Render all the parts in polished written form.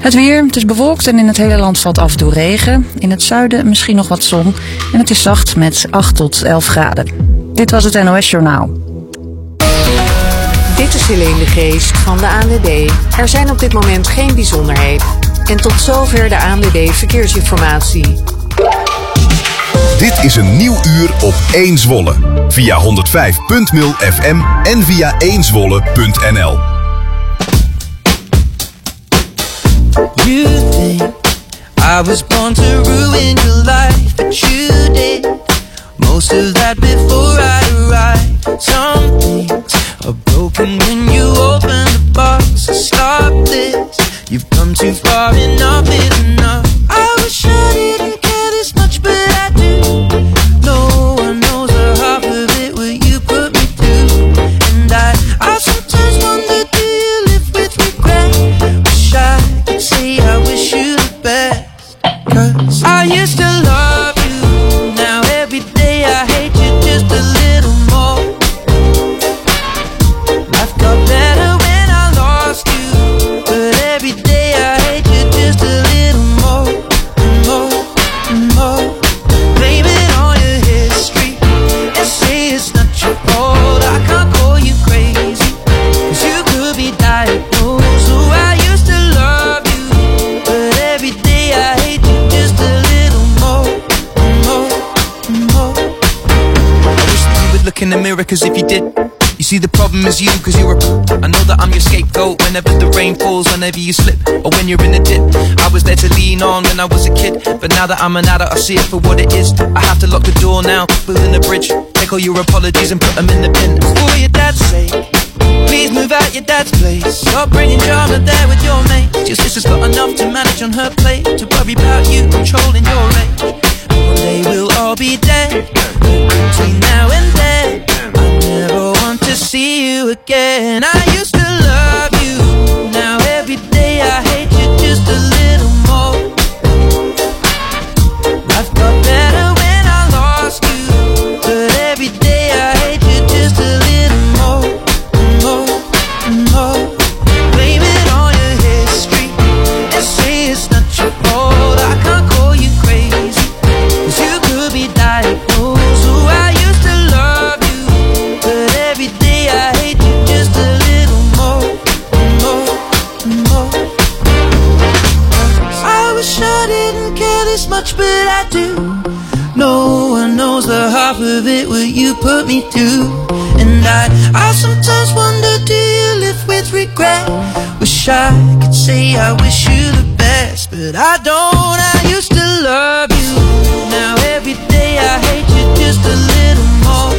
Het weer, het is bewolkt en in het hele land valt af en toe regen. In het zuiden misschien nog wat zon en het is zacht met 8 tot 11 graden. Dit was het NOS Journaal. Dit is Helene de Geest van de ANWB. Er zijn op dit moment geen bijzonderheden. En tot zover de ANWB Verkeersinformatie. Dit is een nieuw uur op 1 Zwolle. Via 105.0 FM en via 1zwolle.nl. You think I was born to ruin your life, but you did most of that before I arrived. Some things are broken when you open the box. So stop this, you've come too far, enough is enough. I wish I didn't care this much, but I do. No one knows the half of it, what you put me through. And I sometimes wonder, do you live with regret? Wish I could say I wish you the best. 'Cause I used to love you, now every day I hate you just a little more. Life got better when I lost you, but every day I hate you just a little more, more, more. Blame it on your history and say it's not your fault. I can't call you crazy, 'cause you could be diagnosed. So I used to love you, but every day I hate you just a little more, more, more. I wish that you would look in the mirror, 'cause if you did, you see the problem is you, 'cause you're I know that I'm your scapegoat whenever the rain falls, whenever you slip, or when you're in a dip. I was there to lean on when I was a kid, but now that I'm an adult I see it for what it is. I have to lock the door now, building a bridge. Take all your apologies and put them in the bin. For your dad's sake, please move out your dad's place. You're bringing drama there with your mates. Your sister's got enough to manage on her plate, to worry about you controlling your age. One day we'll all be dead, between now and then I never want to see you again. I used to love you, now every day I hate you just a little more. Life got better when I lost you, but every day I hate you just a little more, more, more. Blame it on your history and say it's not your fault. I can't call you crazy, 'cause you could be diagnosed. So I used to love you, but every day I hate you just a little more, more, more. I wish I didn't care this much, but I do. No one knows the half of it, what you put me through. And I sometimes wonder, do you live with regret? Wish I could say I wish you the best, but I don't. I used to love you, now every day I hate you just a little more.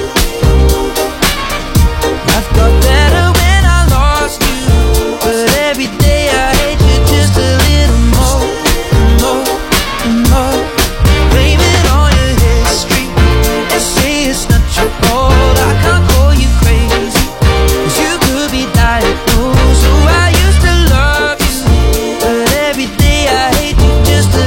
Life got better when I lost you, but every day I hate you just a little more, more, more. Blame it on your history and say it's not your fault. I can't call you crazy, 'cause you could be diagnosed. So I used to love you, but every day I hate you just a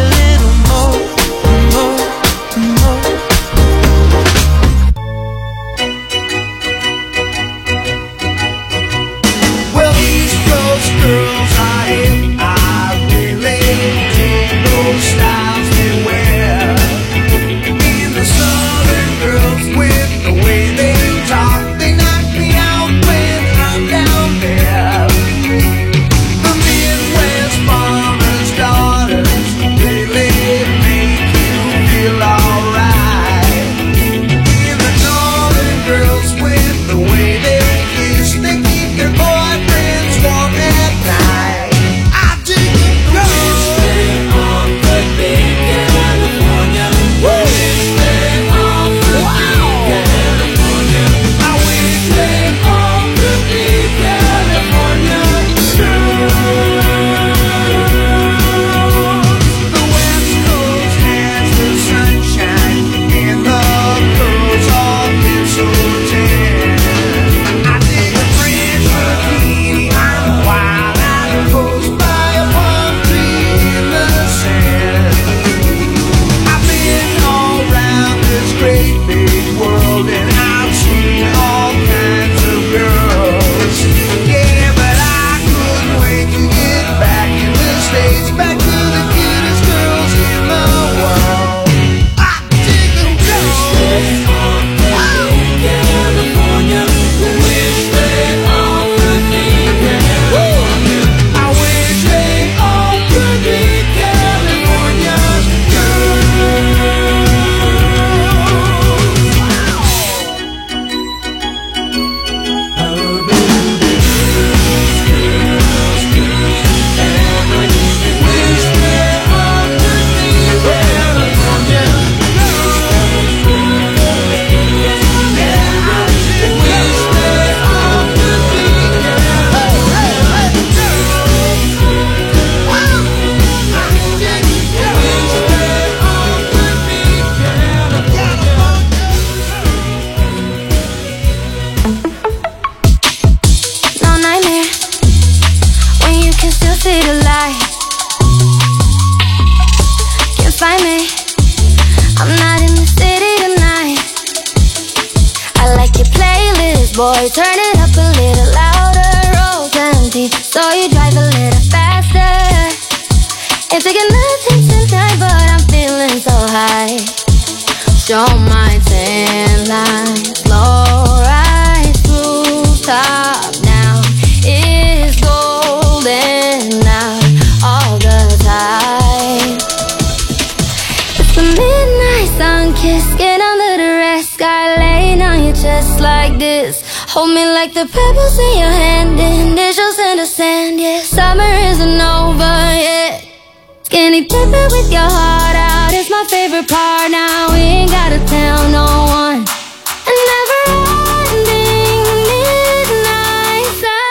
find me. I'm not in the city tonight. I like your playlist, boy, turn it up a little louder. Road's empty, so you drive a little faster. Ain't taking nothing tonight, but I'm feeling so high. Show my tan lines, low rise, rooftop now. It's golden out all the time. It's the midnight sun kiss, skin under the red sky, laying on your chest like this. Hold me like the pebbles in your hand, initials in the sand, yeah. Summer isn't over yet. Skinny dipping with your heart out is my favorite part. Now we ain't gotta tell no one. And never-ending midnight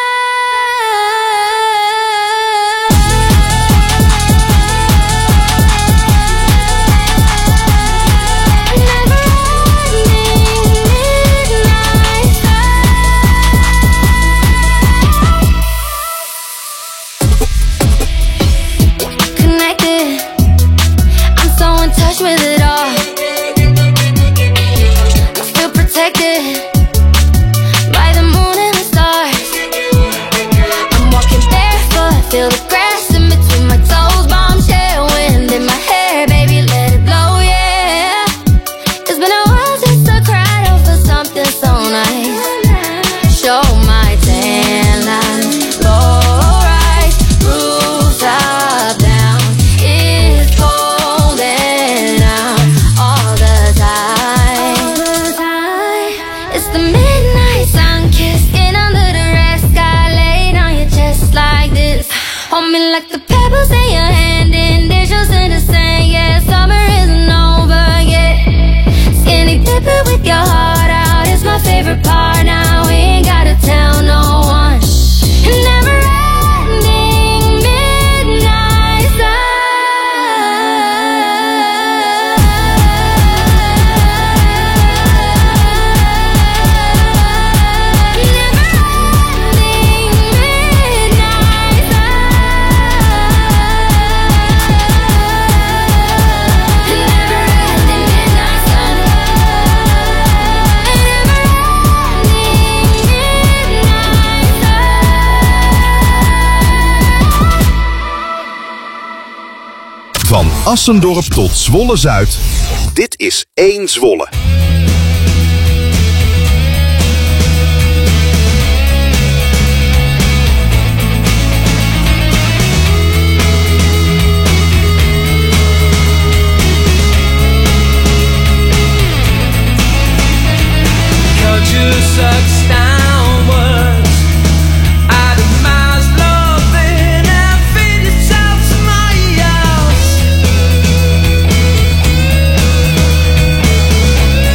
touch with it all. I feel protected by the moon and the stars. I'm walking barefoot, feel the grass in between my toes. Bombshell wind in my hair, baby, let it blow, yeah. It's been a while since I cried over something so nice. Show my tan line, low rise, rooftop down. It's golden out all the time. It's the midnight sun kiss, skin under the red sky, laid on your chest like this. Hold me like the pebbles in your hand, initials in the sand, yeah. Summer isn't over yet. Skinny dipping with your heart out is my favorite part. Now we ain't gotta tell no one. Never-ending midnight Van Assendorp tot Zwolle-Zuid, dit is 1 Zwolle. Culture sucks downwards out of miles loving and feed itself somebody else.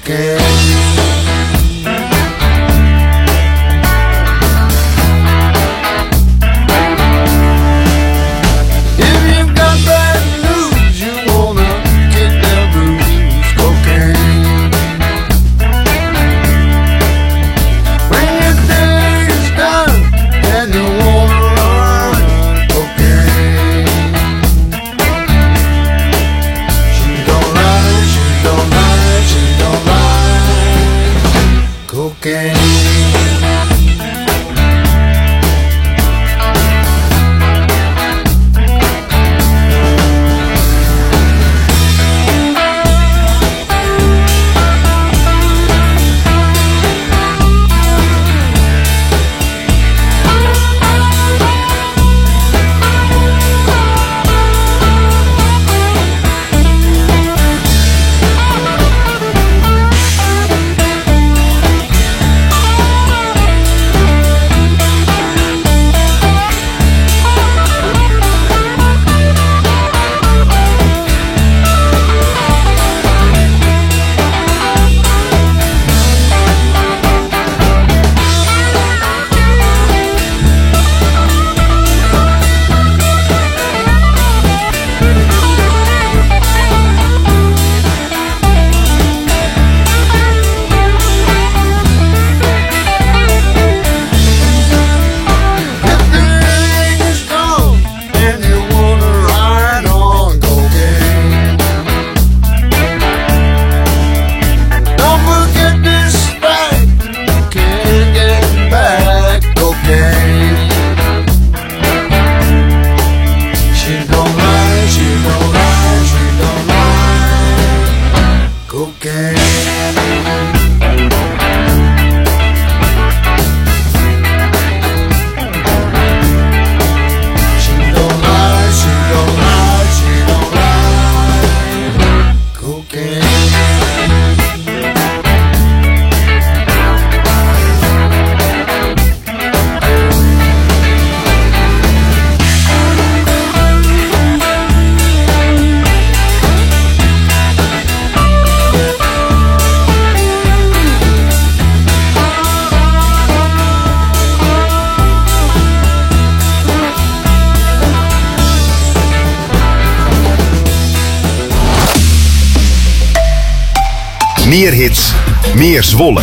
Meer hits, meer Zwolle.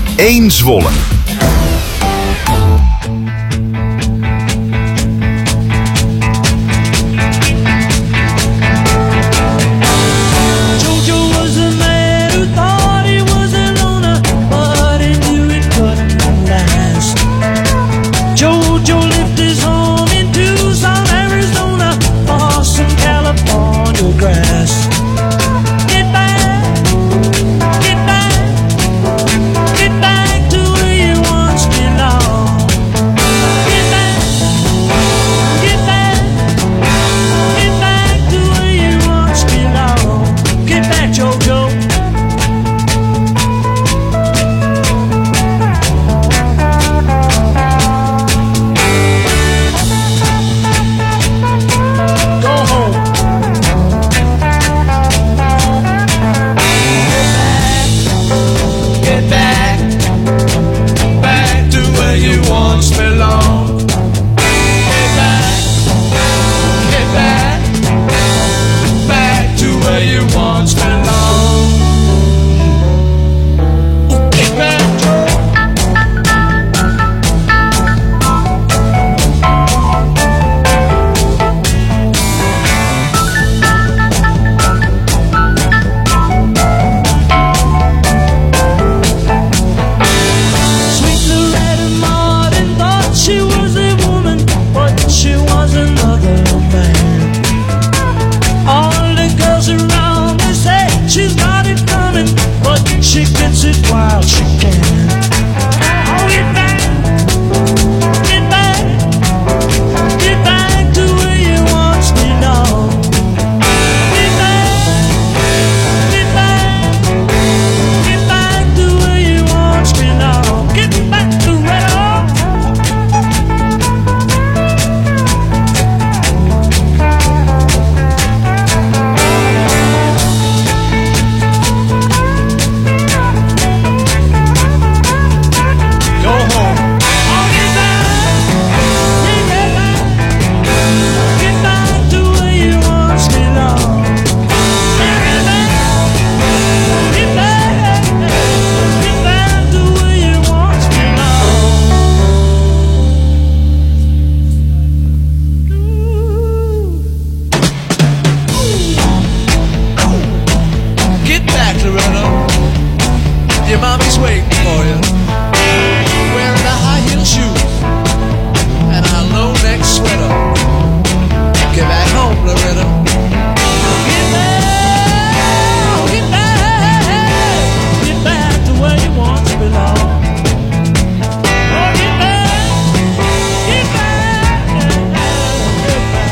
1 Zwolle. Get back to where you Your mommy's waiting for you, wearing a high-heel shoe and a low-neck sweater. Get back home, Loretta. Get back to where you once belong. Oh, get back, get back, get back.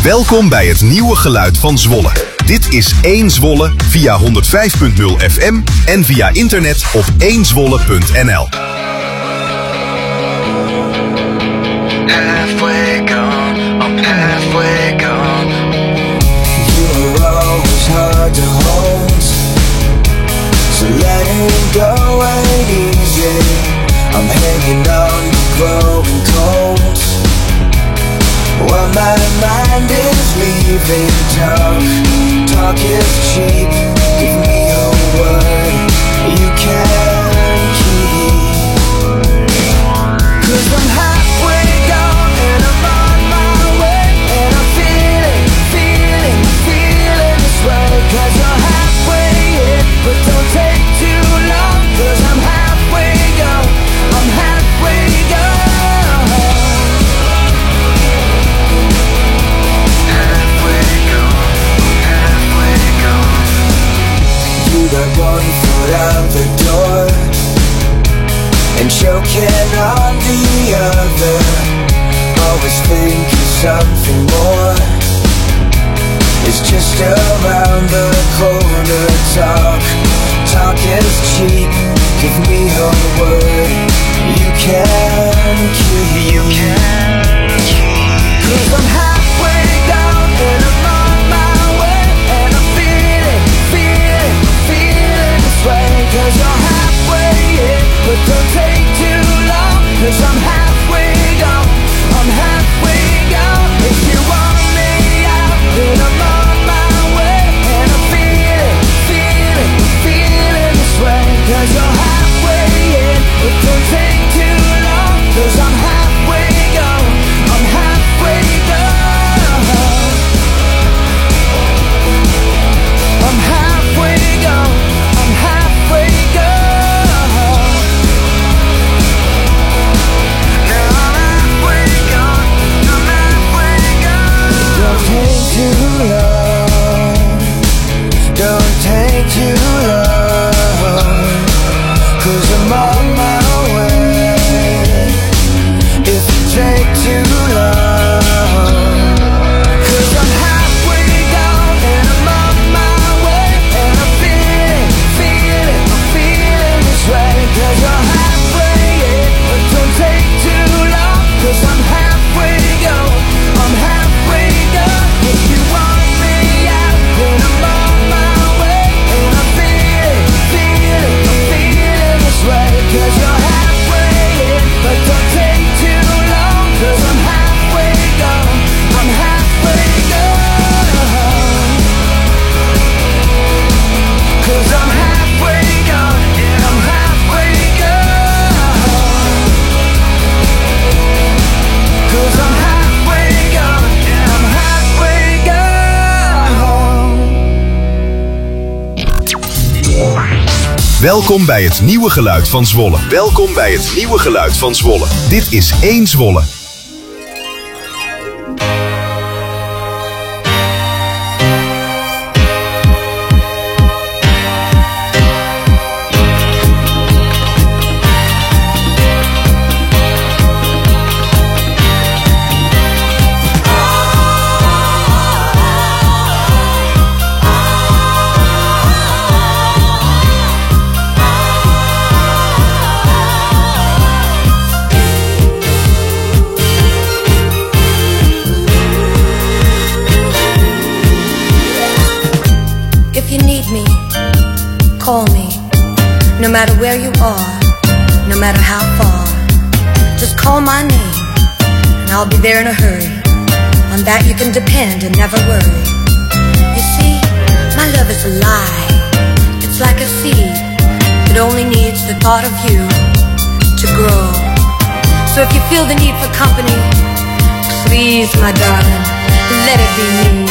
Welkom bij het nieuwe geluid van Zwolle. Dit is 1 Zwolle via 105.0 FM en via internet op 1zwolle.nl. Halfway gone, I'm halfway gone. You were always hard to hold, so letting go ain't easy. I'm hanging on to growing cold, while my mind is leaving. Talk is cheap. Give me a word you can keep. 'Cause I'm halfway gone and I'm on my way, and I'm feeling this way. 'Cause you're halfway in, but don't take too long. 'Cause I'm halfway gone, I'm halfway gone. Halfway gone, halfway gone. You got one foot out the door and choking on the other. Always thinking something more is just around the corner. Talk is cheap. Give me a word you can keep. 'Cause I'm halfway down and I'm on my way, and I'm feeling this way. 'Cause you're halfway in, but don't take too long. 'Cause I'm halfway gone, I'm halfway gone. If you want me out, then I'm on my way, and I'm feeling this way. 'Cause you're halfway in, but don't take too long. 'Cause I'm halfway gone, I'm halfway gone. I'm halfway gone, I'm halfway gone. Now I'm halfway gone, I'm halfway gone. Don't take too long, don't take too long. 'Cause I'm on my way, if you take too long. 'Cause I'm halfway gone and I'm on my way, and I'm feeling this way. 'Cause you're halfway in, but don't take too long. 'Cause I'm halfway gone, I'm halfway gone. If you want me out, then I'm on my way, and I'm feeling this way. 'Cause you're halfway in, but don't take too long. 'Cause I'm halfway gone, I'm halfway gone. 'Cause I'm halfway gone, and I'm halfway gone. 'Cause I'm halfway gone, and I'm halfway gone. Welkom bij het nieuwe geluid van Zwolle. Welkom bij het nieuwe geluid van Zwolle. Dit is 1 Zwolle. If you need me, call me. No matter where you are, no matter how far, just call my name and I'll be there in a hurry. On that you can depend and never worry. You see, my love is alive. It's like a seed. It only needs the thought of you to grow. So if you feel the need for company, please, my darling, let it be me.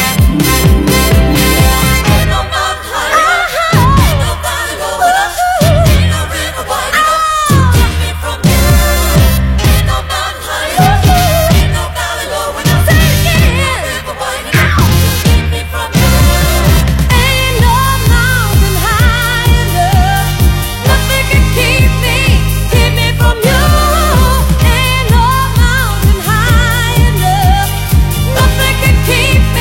Keep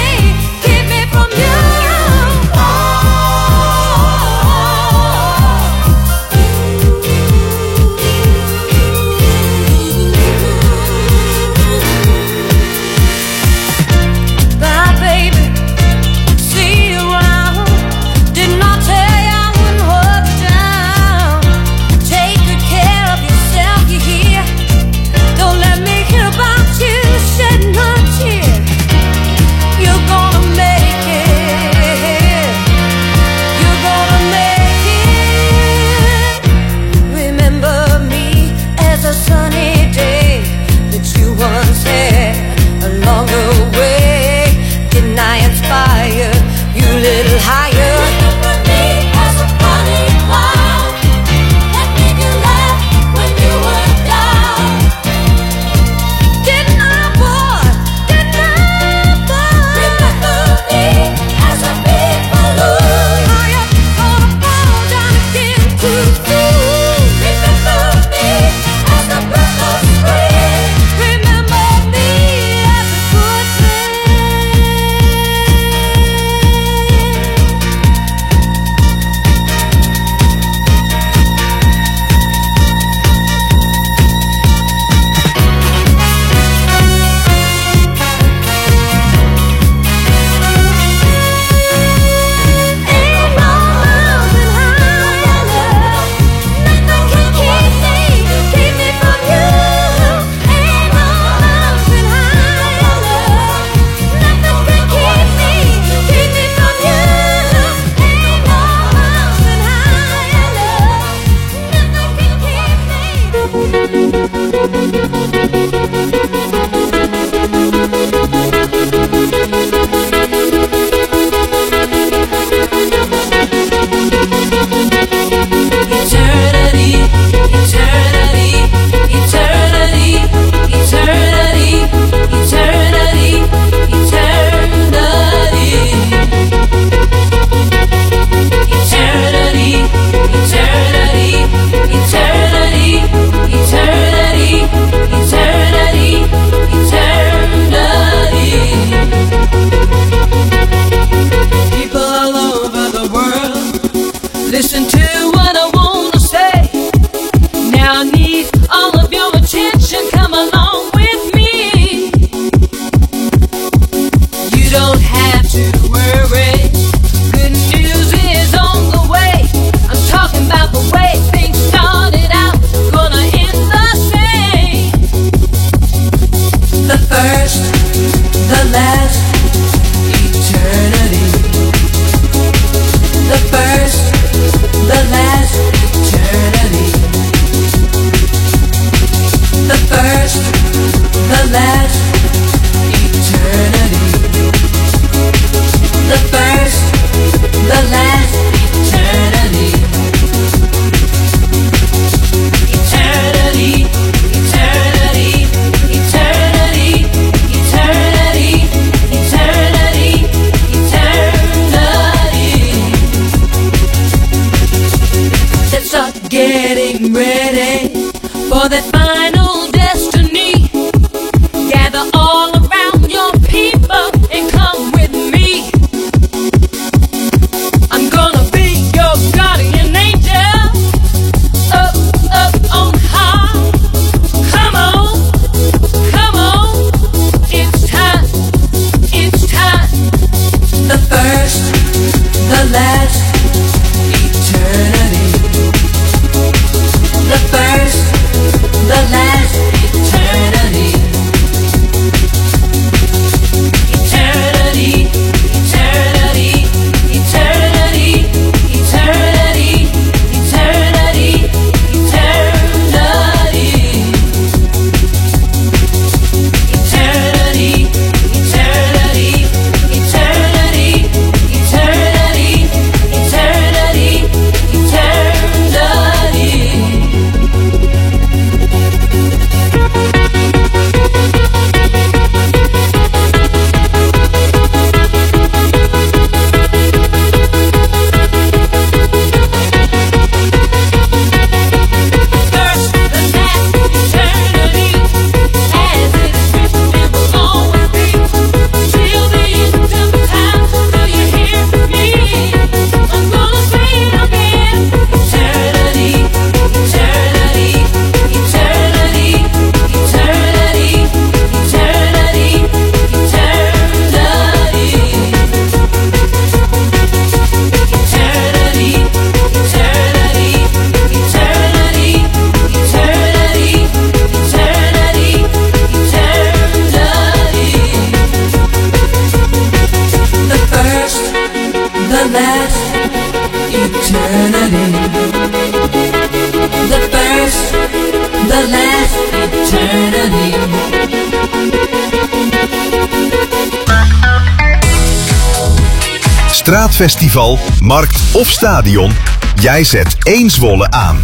I need all of your attention. Come along with me. You don't have to worry. Good news is on the way. I'm talking about the way things started out, gonna end the same. The first, the last, eternity. The first, the last, eternity. The first, the last, eternity. The first, the last, eternity. Eternity, eternity, eternity, eternity, eternity, eternity. Let's start getting ready for that final destiny. Gather all around your people and come with me. I'm gonna be your guardian angel, up, up on high. Come on, come on, it's time, it's time. The first, the last, eternity. The first, the last, eternity. Eternity, eternity, eternity, eternity, eternity, eternity. Eternity, eternity, eternity, eternity, eternity, eternity. First, the last, eternity, as it is written, it will always be, till the end of time. Do you hear me? I'm gonna say it again. Eternity, eternity, eternity, eternity, eternity, eternity. Eternity, eternity, eternity, eternity, eternity, eternity. The first, the last, eternity. The first, the last, eternity. Straatfestival, markt of stadion. Jij zet 1 Zwolle aan.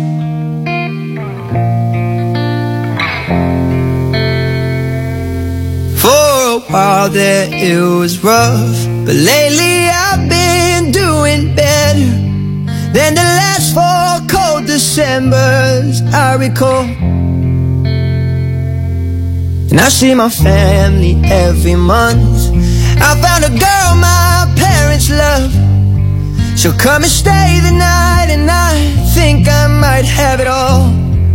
For a while there it was rough, but lately I've been doing better than the last 4 cold Decembers I recall. And I see my family every month. I found a girl my parents love. She'll come and stay the night, and I think I might have it all.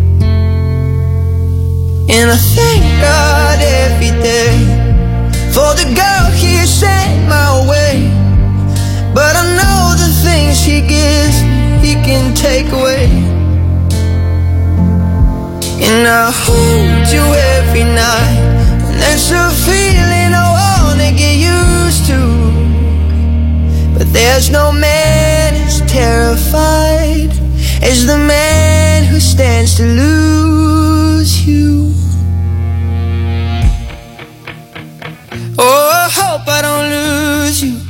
And I thank God every day for the girl He sent my way. But I know the things He gives, He can take away. And I hold you every night, and that's a feeling I wanna get used to. But there's no man as terrified as the man who stands to lose you. Oh, I hope I don't lose you.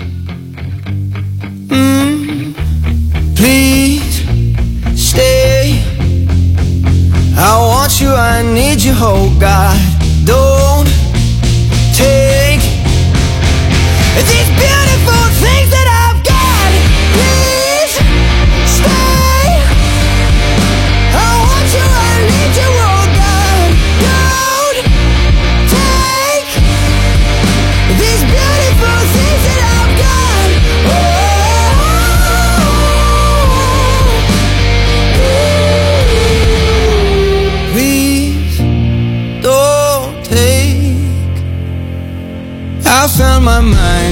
Please stay. I want you, I need you, oh God. Don't take these beautiful things that I've got. Please stay. I want you, I need you, oh God. Don't take these beautiful things that I've got. Oh, ooh.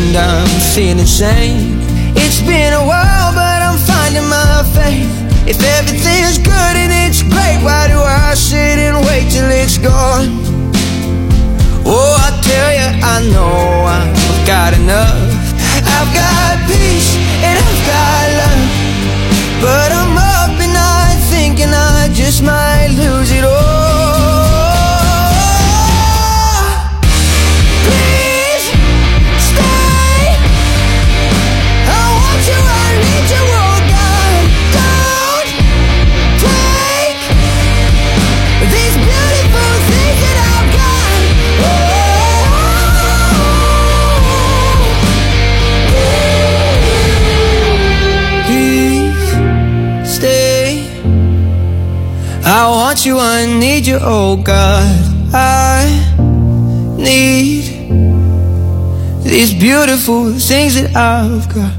and I'm feeling sane. It's been a while, but I'm finding my faith. If everything's good and it's great, why do I sit and wait till it's gone? Oh, I tell you, I know I've got enough. I've got peace and I've got love, but I'm up and I'm thinking I just might lose it all. Please stay. I want you, I need you, oh God. Don't take these beautiful things that I've got. Please stay. I want you, I need you, oh God. I need these beautiful things that I've got.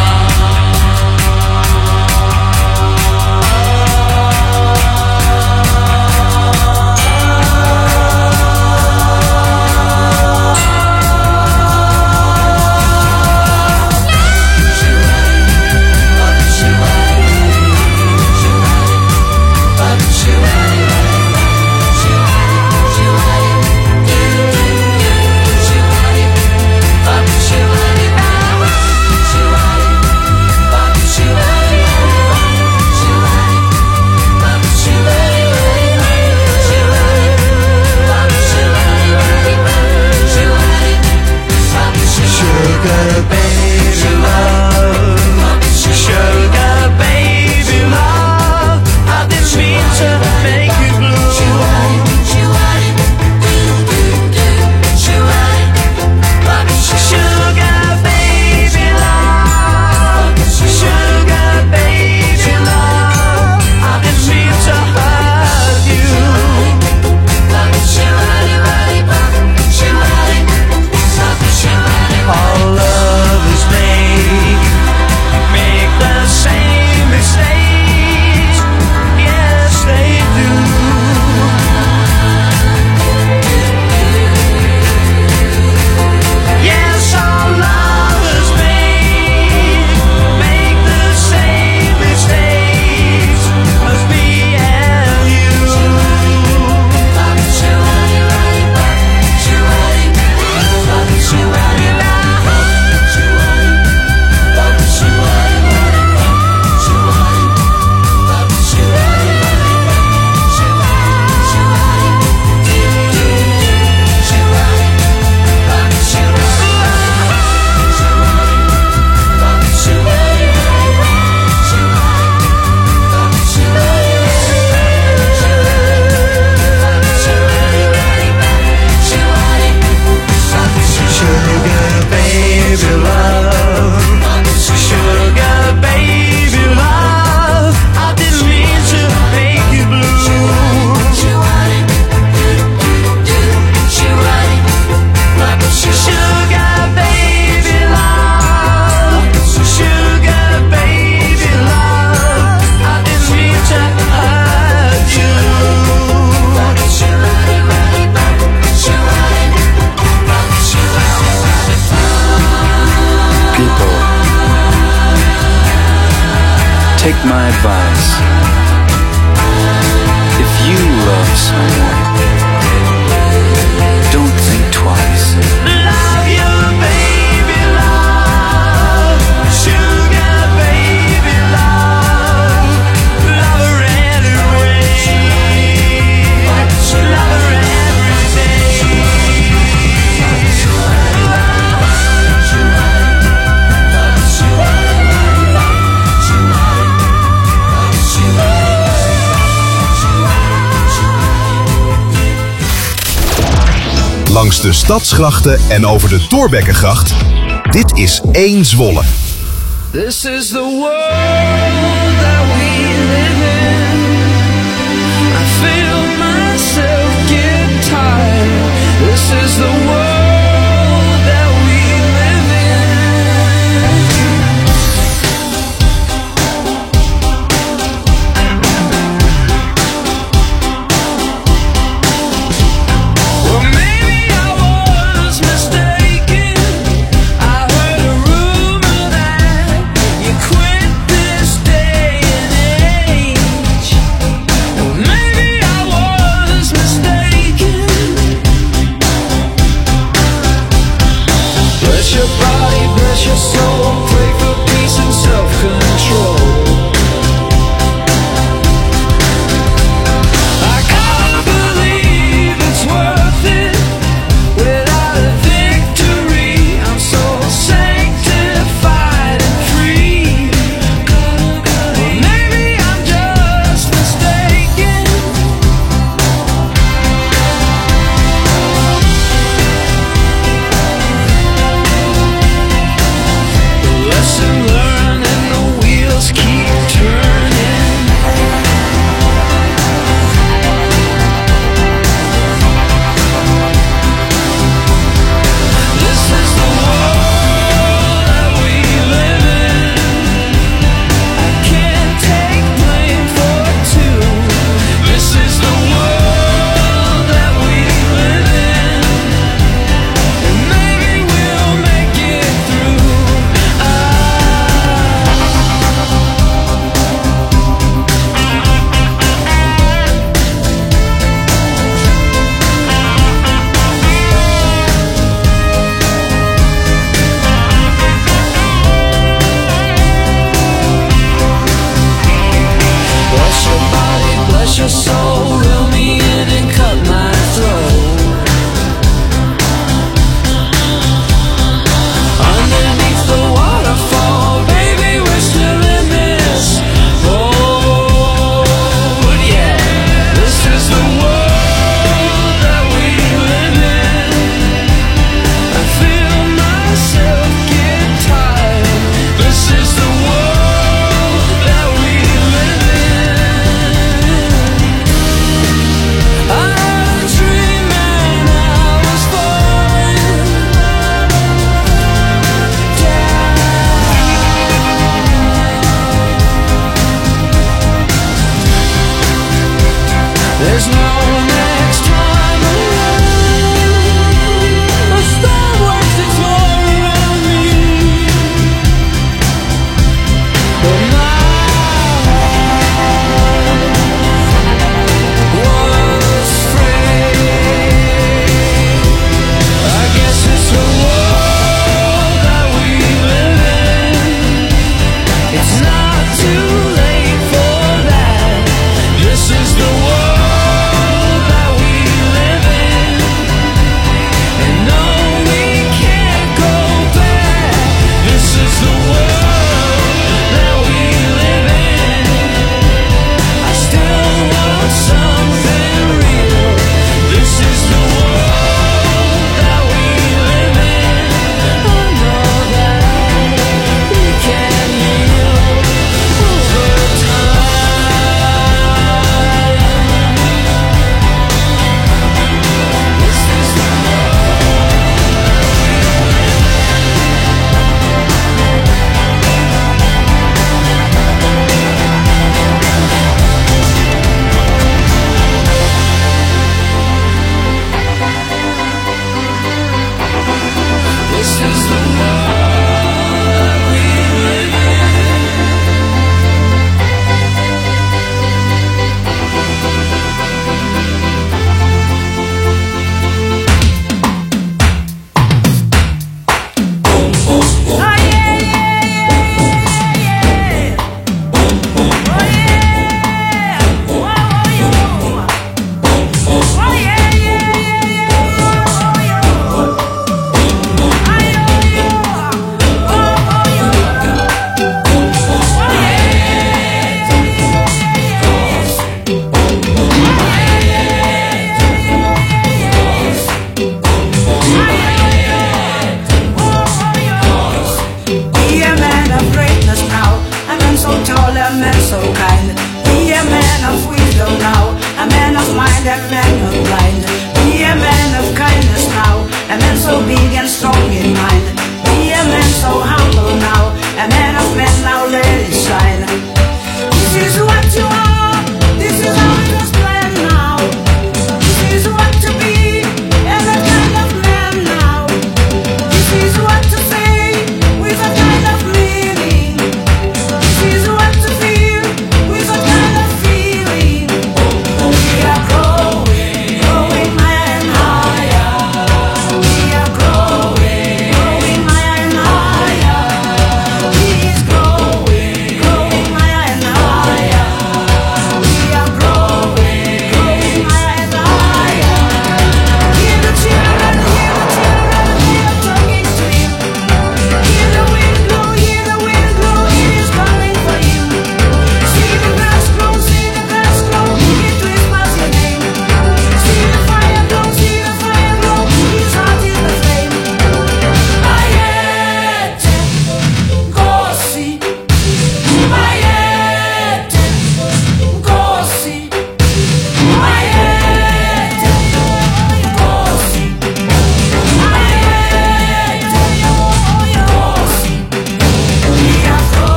Take my advice. If you love someone, don't think twice. Love you, baby, love. Sugar, baby, love. Love her anyway. Love her every day. Langs de stadsgrachten en over de Thorbeckegracht. Dit is 1 Zwolle. This is the world that we live in. I feel myself get tired. This is the world that we live in. Well, maybe I was mistaken. I heard your soul, reel me in and cut my throat. Underneath the waterfall, baby, we're still in this boat, yeah. This is the world that we live in. I feel myself get tired. This is the world that we live in. I had a dream and I was falling down. There's no next time around. A storm wakes its roar around me, but my heart was free. I guess it's the world that we live in. It's not too late for that. This is the world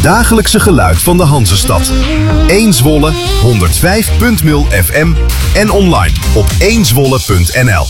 dagelijkse geluid van de Hanzestad. 1 Zwolle, 105.0 FM en online op 1zwolle.nl.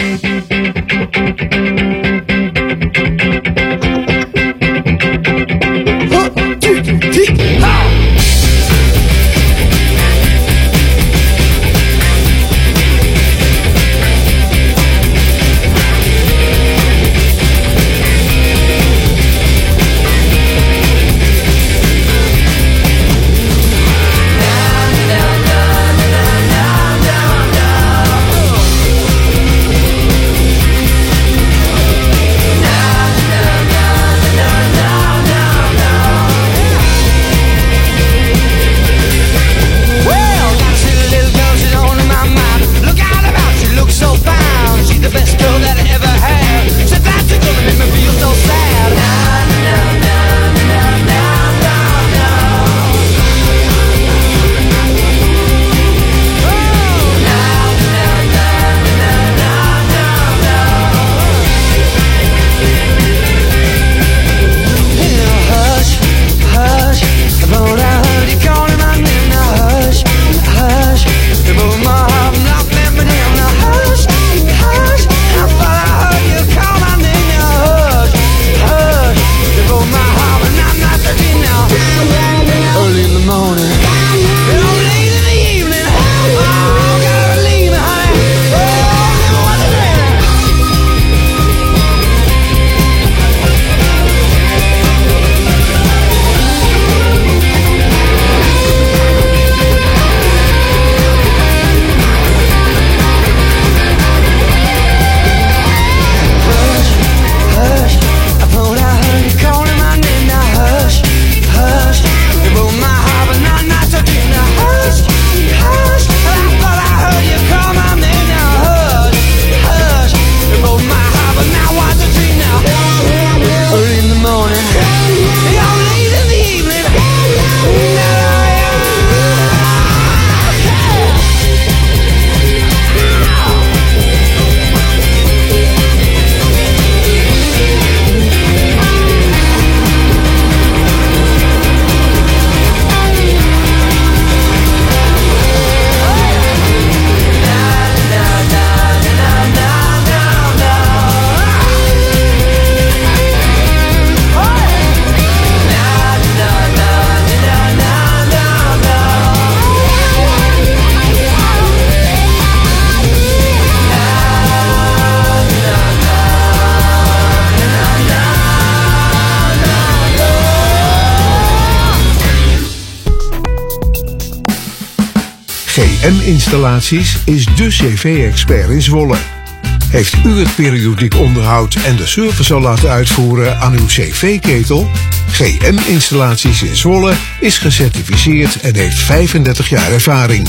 GM-installaties is de CV-expert in Zwolle. Heeft u het periodiek onderhoud en de service al laten uitvoeren aan uw CV-ketel? GM-installaties in Zwolle is gecertificeerd en heeft 35 jaar ervaring.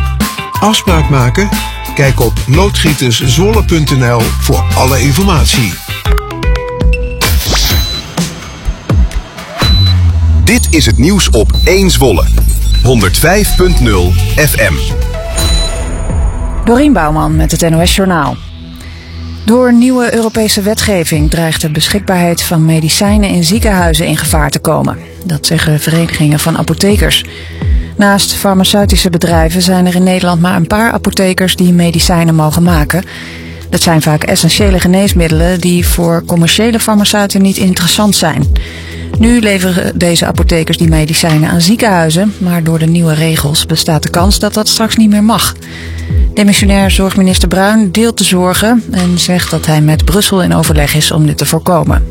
Afspraak maken? Kijk op loodgieterszwolle.nl voor alle informatie. Dit is het nieuws op 1 Zwolle. 105.0 FM. Dorien Bouwman met het NOS Journaal. Door nieuwe Europese wetgeving dreigt de beschikbaarheid van medicijnen in ziekenhuizen in gevaar te komen. Dat zeggen verenigingen van apothekers. Naast farmaceutische bedrijven zijn er in Nederland maar een paar apothekers die medicijnen mogen maken. Dat zijn vaak essentiële geneesmiddelen die voor commerciële farmaceuten niet interessant zijn. Nu leveren deze apothekers die medicijnen aan ziekenhuizen, maar door de nieuwe regels bestaat de kans dat dat straks niet meer mag. Demissionair zorgminister Bruin deelt de zorgen en zegt dat hij met Brussel in overleg is om dit te voorkomen.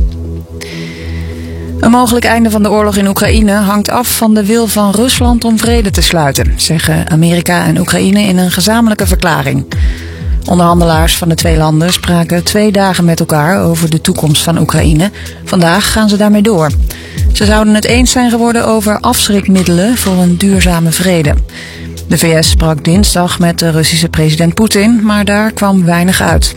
Een mogelijk einde van de oorlog in Oekraïne hangt af van de wil van Rusland om vrede te sluiten, zeggen Amerika en Oekraïne in een gezamenlijke verklaring. Onderhandelaars van de twee landen spraken 2 dagen met elkaar over de toekomst van Oekraïne. Vandaag gaan ze daarmee door. Ze zouden het eens zijn geworden over afschrikmiddelen voor een duurzame vrede. De VS sprak dinsdag met de Russische president Poetin, maar daar kwam weinig uit.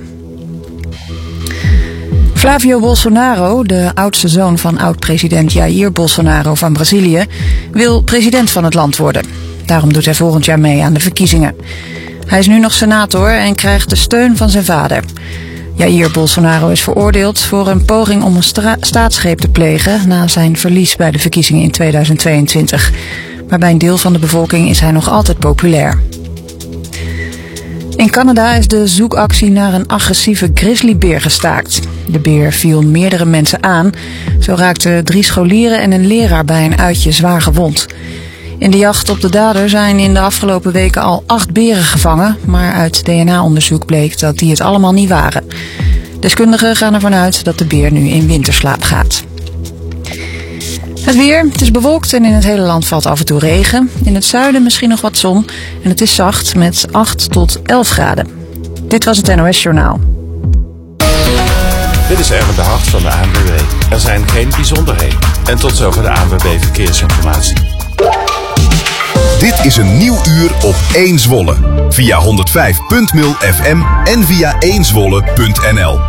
Flavio Bolsonaro, de oudste zoon van oud-president Jair Bolsonaro van Brazilië, wil president van het land worden. Daarom doet hij volgend jaar mee aan de verkiezingen. Hij is nu nog senator en krijgt de steun van zijn vader. Jair Bolsonaro is veroordeeld voor een poging om een staatsgreep te plegen na zijn verlies bij de verkiezingen in 2022. Maar bij een deel van de bevolking is hij nog altijd populair. In Canada is de zoekactie naar een agressieve grizzlybeer gestaakt. De beer viel meerdere mensen aan. Zo raakten 3 scholieren en een leraar bij een uitje zwaar gewond. In de jacht op de dader zijn in de afgelopen weken al 8 beren gevangen, maar uit DNA-onderzoek bleek dat die het allemaal niet waren. Deskundigen gaan ervan uit dat de beer nu in winterslaap gaat. Het weer, het is bewolkt en in het hele land valt af en toe regen. In het zuiden misschien nog wat zon en het is zacht met 8 tot 11 graden. Dit was het NOS Journaal. Dit is Erwin de Hart van de ANWB. Er zijn geen bijzonderheden. En tot zover de ANWB Verkeersinformatie. Dit is een nieuw uur op 1 Zwolle. Via 105.0 FM en via 1zwolle.nl.